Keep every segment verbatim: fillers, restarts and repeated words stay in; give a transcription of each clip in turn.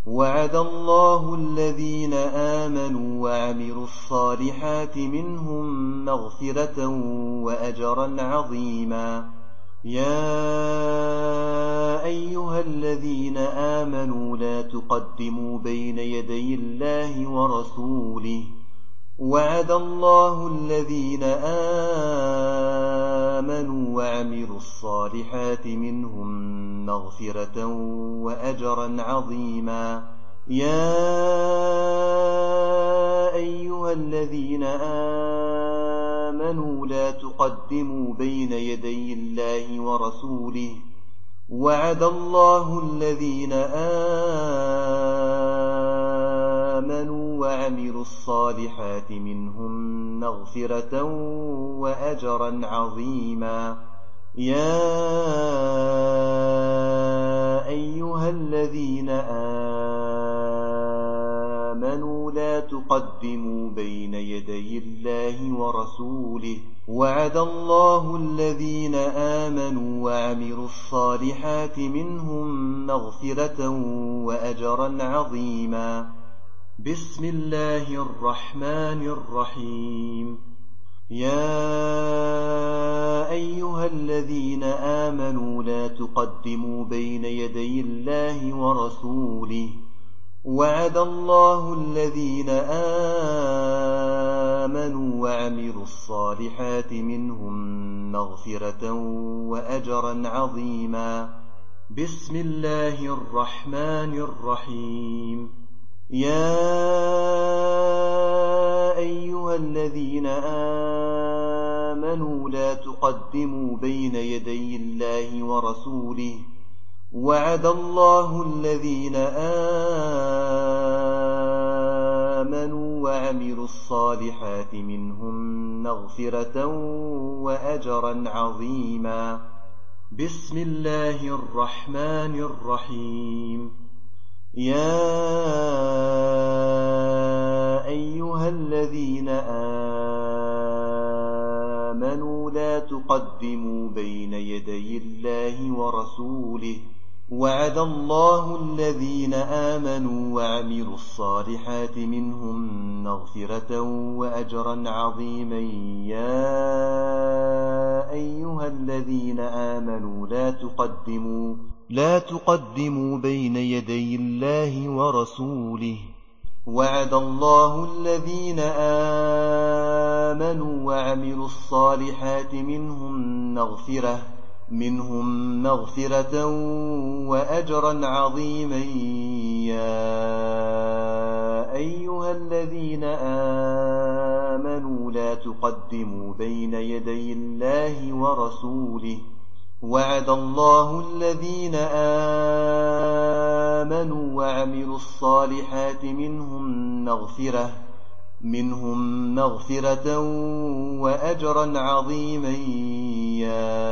وعد الله الذين آمنوا وعملوا الصالحات منهم مغفرة وأجرا عظيما. يا أيها الذين آمنوا لا تقدموا بين يدي الله ورسوله. وعد الله الذين آمنوا وعملوا الصالحات منهم مغفرة وأجرا عظيما. يا أيها الذين آمنوا لا تقدموا بين يدي الله ورسوله. وعد الله الذين آمنوا وعملوا الصالحات منهم مغفرة وأجرا عظيما. يا أيها الذين آمنوا لا تقدموا بين يدي الله ورسوله. وعد الله الذين آمنوا وعملوا الصالحات منهم مغفرة وأجرا عظيما. بسم الله الرحمن الرحيم. يا أيها الذين آمنوا لا تقدموا بين يدي الله ورسوله. وعد الله الذين آمنوا وعملوا الصالحات منهم مغفرة وأجرا عظيما. بسم الله الرحمن الرحيم. يا أيها الذين آمنوا لا تقدموا بين يدي الله ورسوله. وعد الله الذين آمنوا وعملوا الصالحات منهم مغفرة وأجرا عظيما. بسم الله الرحمن الرحيم. يا أيها الذين آمنوا لا تقدموا بين يدي الله ورسوله. وعد الله الذين آمنوا وعملوا الصالحات منهم مغفرة وأجرا عظيما. يا أيها الذين آمنوا لا تقدموا لا تقدموا بين يدي الله ورسوله. وعد الله الذين آمنوا وعملوا الصالحات منهم مغفرة منهم مغفرة وأجرا عظيما. يا أيها الذين آمنوا لا تقدموا بين يدي الله ورسوله. وعد الله الذين آمنوا وعملوا الصالحات منهم مغفرة منهم مغفرة وأجرا عظيما. يا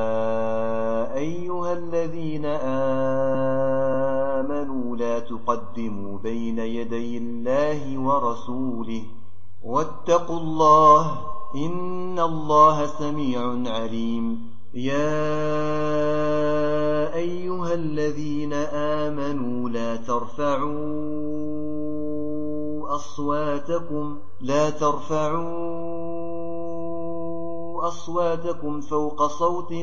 أيها الذين آمنوا لا تقدموا بين يدي الله ورسوله. واتقوا الله إن الله سميع عليم. يا أيها الذين آمنوا لا ترفعوا أصواتكم لا ترفعوا أصواتكم فوق صوت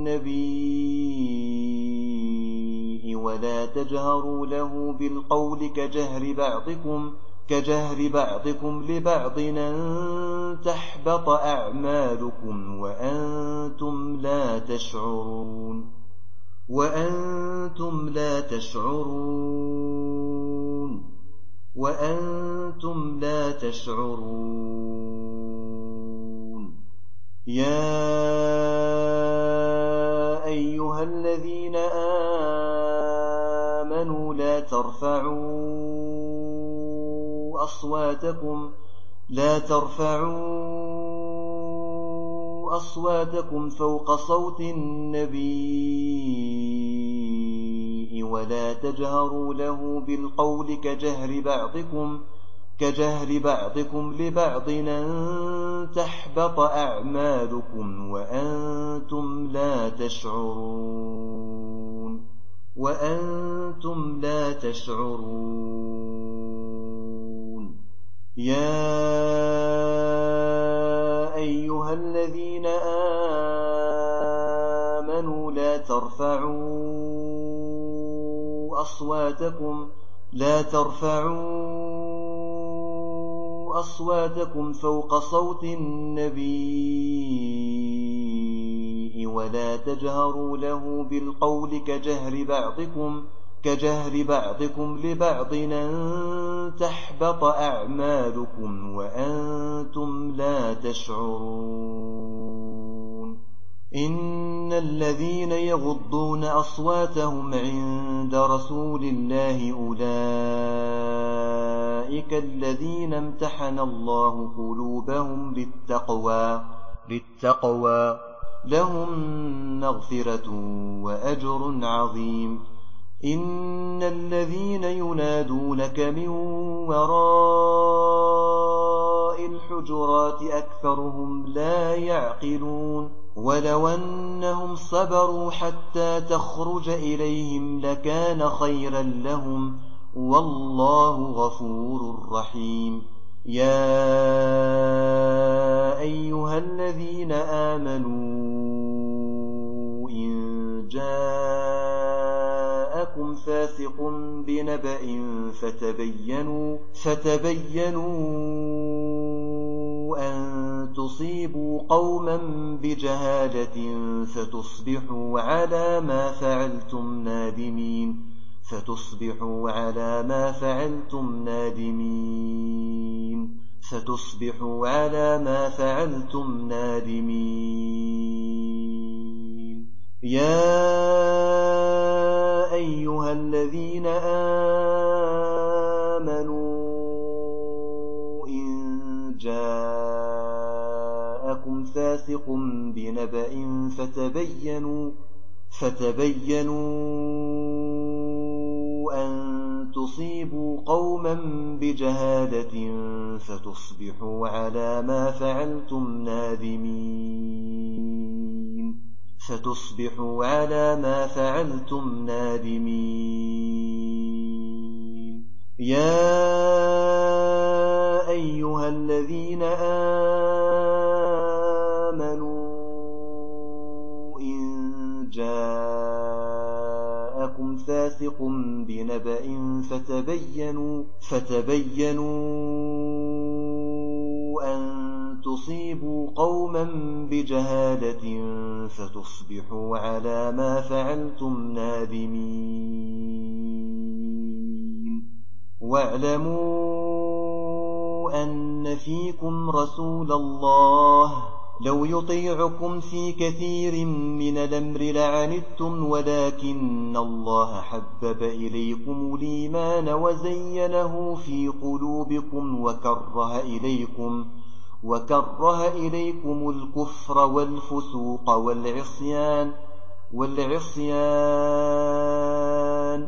النبي ولا تجهروا له بالقول كجهر بعضكم كجهر بعضكم لبعض أن تحبط أعمالكم وأنتم لا تشعرون وأنتم لا تشعرون وأنتم لا تشعرون. يا أيها الذين آمنوا لا ترفعوا أصواتكم لا ترفعوا أصواتكم فوق صوت النبي ولا تجهروا له بالقول كجهر بعضكم كجهر بعضكم لبعض أن تحبط أعمالكم وأنتم لا تشعرون. وأنتم لا تشعرون يا أيها الذين آمنوا لا ترفعوا أصواتكم لا ترفعوا أصواتكم فوق صوت النبي ولا تجهروا له بالقول كجهر بعضكم كجهر بعضكم لبعض أن تحبط أعمالكم وأنتم لا تشعرون إن الذين يغضون أصواتهم عند رسول الله أولئك الذين امتحن الله قلوبهم للتقوى للتقوى لهم مغفرة وأجر عظيم إن الذين ينادونك من وراء الحجرات أكثرهم لا يعقلون ولو أنهم صبروا حتى تخرج إليهم لكان خيرا لهم والله غفور رحيم يا أيها الذين آمنوا إن جاءكم فاسق بنبأ فتبينوا فتبينوا أن تصيبوا قوما بجهالة فتصبحوا على ما فعلتم نادمين فتصبحوا على ما فعلتم نادمين فتصبحوا على ما فعلتم نادمين يا أيها الذين آمنوا إن جاءكم فاسق بنبأ فتبينوا فتبينوا أن تصيبوا قوما بجهالة فتصبحوا على ما فعلتم نادمين فتصبحوا على ما فعلتم نادمين يا أيها الذين آمنوا إن جاءكم فاسق بنبأ فتبينوا فتبينوا أن تصيبوا قوما بجهالة فتصبحوا على ما فعلتم نادمين واعلموا أن فيكم رسول الله لو يطيعكم في كثير من الأمر لعنتم ولكن الله حبب إليكم الإيمان وزينه في قلوبكم وكره إليكم وكره إليكم الكفر والفسوق والعصيان والعصيان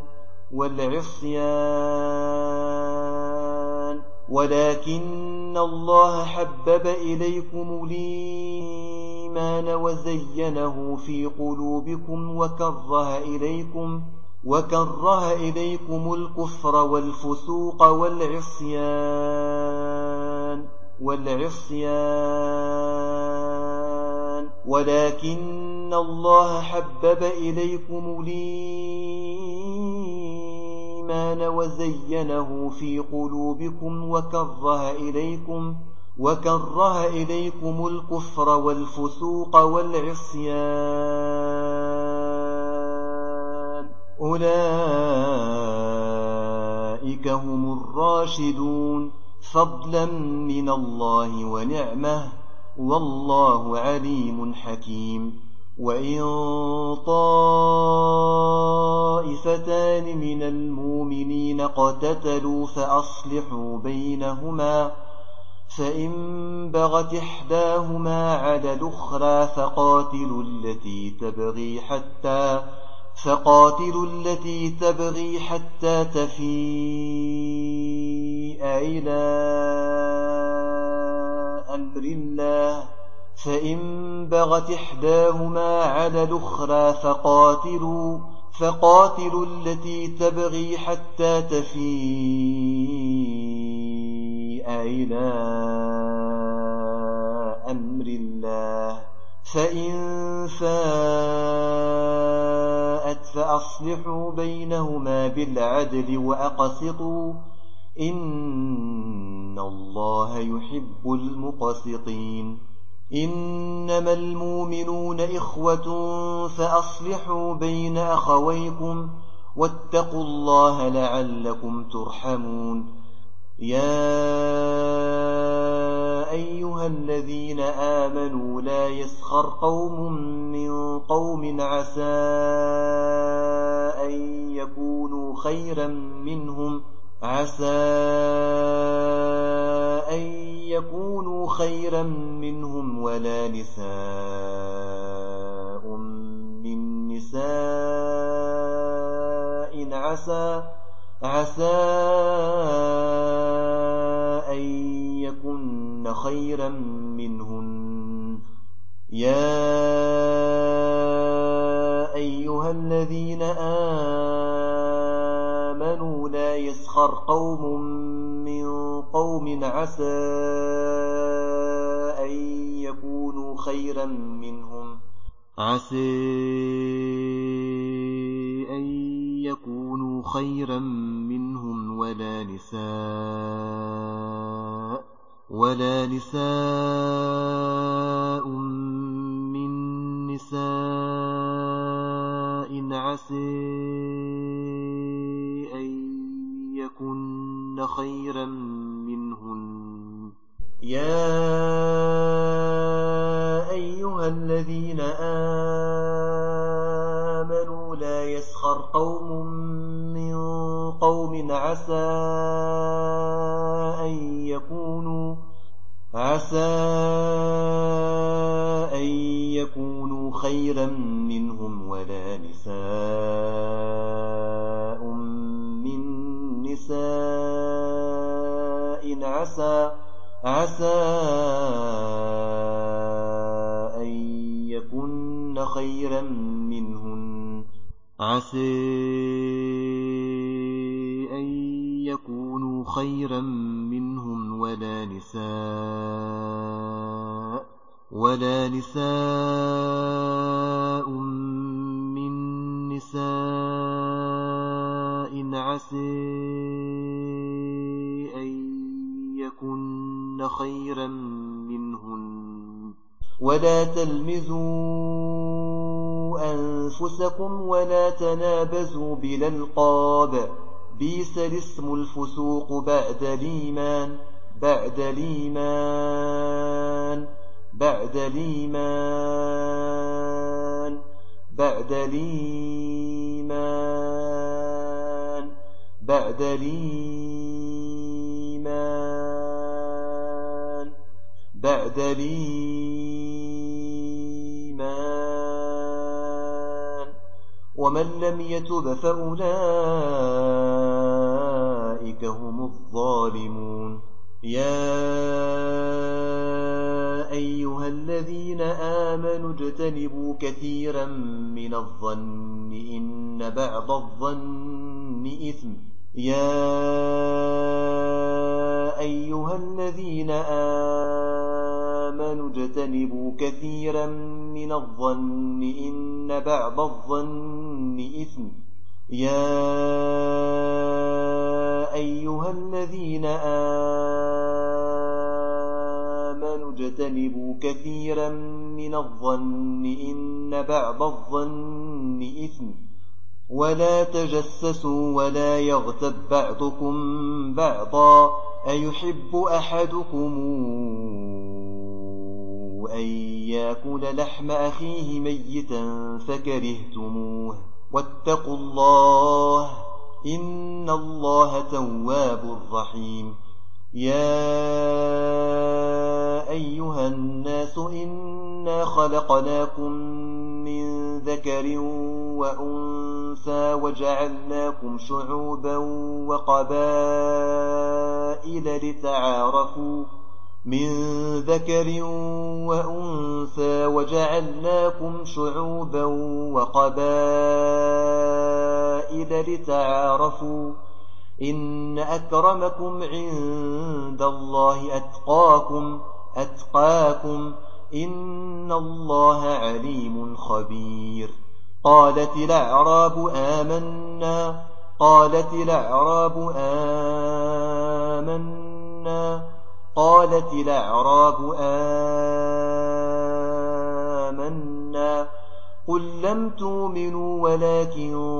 والعصيان ولكن الله حبب إليكم الإيمان وزينه في قلوبكم وكره إليكم وكره إليكم الكفر والفسوق والعصيان والعصيان ولكن الله حبب إليكم الإيمان وزينه في قلوبكم وكره إليكم وكره إليكم الكفر والفسوق والعصيان أولئك هم الراشدون فضلا من الله ونعمه والله عليم حكيم وإن طائفتان من المؤمنين اقتتلوا فأصلحوا بينهما فإن بغت إحداهما على الأخرى فقاتلوا التي تبغي حتى فقاتلوا التي تبغي حتى تفيء إلى أمر الله فإن بغت إحداهما على الأخرى فقاتلوا فقاتلوا التي تبغي حتى تفيء إلى أمر الله، فإن فاءت فأصلحوا بينهما بالعدل وأقسطوا إن الله يحب المقسطين. إنما المؤمنون إخوة فأصلحوا بين أخويكم واتقوا الله لعلكم ترحمون. يا أيها الذين آمنوا لا يسخر قوم من قوم عسى أن يكونوا خيرا منهم عسى أن يكونوا خيرا منهم ولا نساء من نساء عسى عسى أن يكن خيرا منهن. يا أيها الذين آمنوا لا يسخر قوم من قوم عسى أن يكونوا خيرا منهم عسى أن يكونوا خيرا منهم ولا نساء ولا نساء من نساء عسى أن يكن خيرا منهن. يا أيها الذين آمنوا لا يسخر قوم من قوم عسى أن يكونوا عسى أن يكونوا خيرا منهم ولا نساء من نساء عسى عسى أن يكن خيرا منهن عسى أن يكونوا خيرا منهم ولا نساء ولا نساء من نساء عسى أن يكن خيرا منهن. ولا تلمزوا أنفسكم ولا تنابزوا بالألقاب بئس الاسم الفسوق بعد الإيمان بعد الإيمان بعد الإيمان بعد الإيمان بعد الإيمان بعد الإيمان ومن لم يتب فأولئك هم الظالمون. يا أيها الذين آمنوا اجتنبوا كثيرا من الظن إن بعض الظن إثم. يا أيها الذين آمنوا اجتنبوا كثيرا من الظن إن بعض الظن إثم. يا أيها الذين آمنوا اجتنبوا كثيرا من الظن إن بعض الظن إثم. ولا تجسسوا ولا يغتب بعضكم بعضا أيحب أحدكم أن يأكل لحم أخيه ميتا فكرهتموه واتقوا الله إن الله تواب رحيم. يا أيها الناس إنا خلقناكم من ذكر وأنثى وجعلناكم شعوبا وقبائل لتعارفوا من ذكر وأنثى وجعلناكم شعوبا وقبائل لتعارفوا إن أكرمكم عند الله أتقاكم أتقاكم إن الله عليم خبير قالت الأعراب آمنا قالت الأعراب آمنا قالت الأعراب آمنا قل لم تؤمنوا ولكن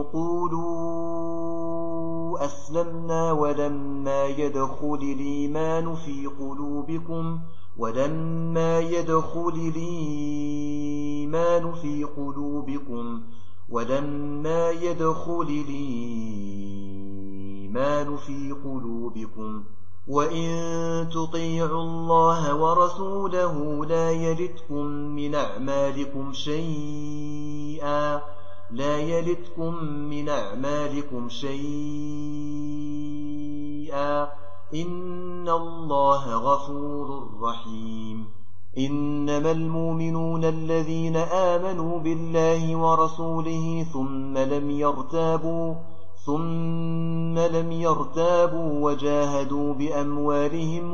قولوا أسلمنا ولما يدخل الإيمان في قلوبكم ولما يدخل الإيمان في قلوبكم ولما يدخل الإيمان في قلوبكم وإن تطيعوا الله ورسوله لا يلتكم من أعمالكم شيئا لا يلتكم من أعمالكم شيئا إن الله غفور رحيم إنما المؤمنون الذين آمنوا بالله ورسوله ثم لم يرتابوا ثم لم يرتابوا وجاهدوا بأموالهم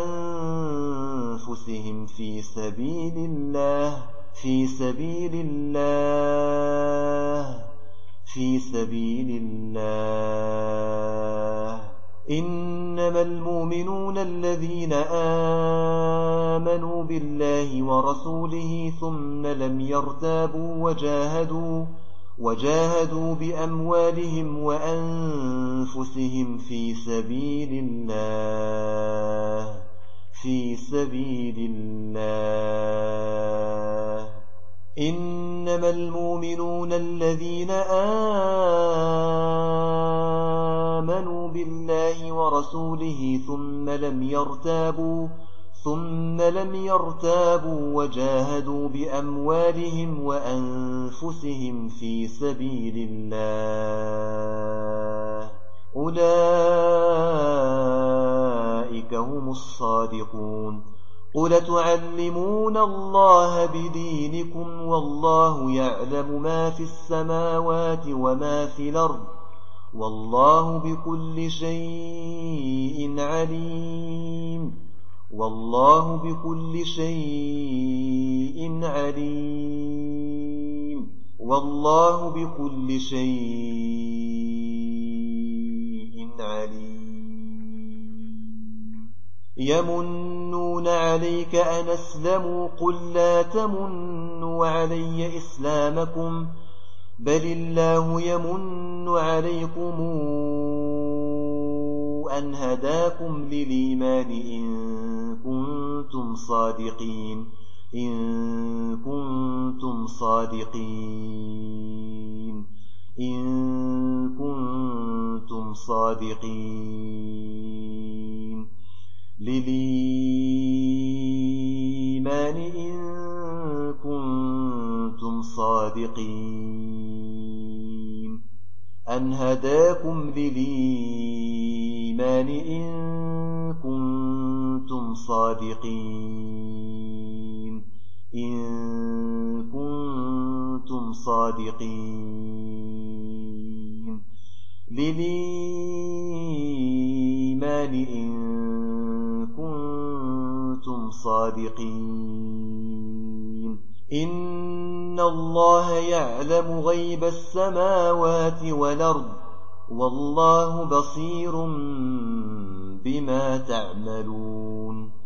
وأنفسهم في سبيل الله في سبيل الله في سبيل الله إنما المؤمنون الذين آمنوا بالله ورسوله ثم لم يرتابوا وجاهدوا وجاهدوا بأموالهم وأنفسهم في سبيل الله في سبيل الله إنما المؤمنون الذين آمنوا بالله ورسوله ثم لم يرتابوا ثم لم يرتابوا وجاهدوا بأموالهم وأنفسهم في سبيل الله أولئك هم الصادقون قل تعلمون الله بدينكم والله يعلم ما في السماوات وما في الأرض والله بكل شيء عليم والله بكل شيء عليم والله بكل شيء عليم يمنون عليك أن أسلموا قل لا تمنوا علي إسلامكم بل الله يمن عليكم أن هداكم للإيمان إن كنتم صادقين إن كنتم صادقين إن كنتم صادقين للإيمان إن كنتم صادقين أن هداكم للإيمان إن كنتم صادقين إن كنتم صادقين للإيمان إن كنتم صادقين إن الله يعلم غيب السماوات والأرض والله بصير بما تعملون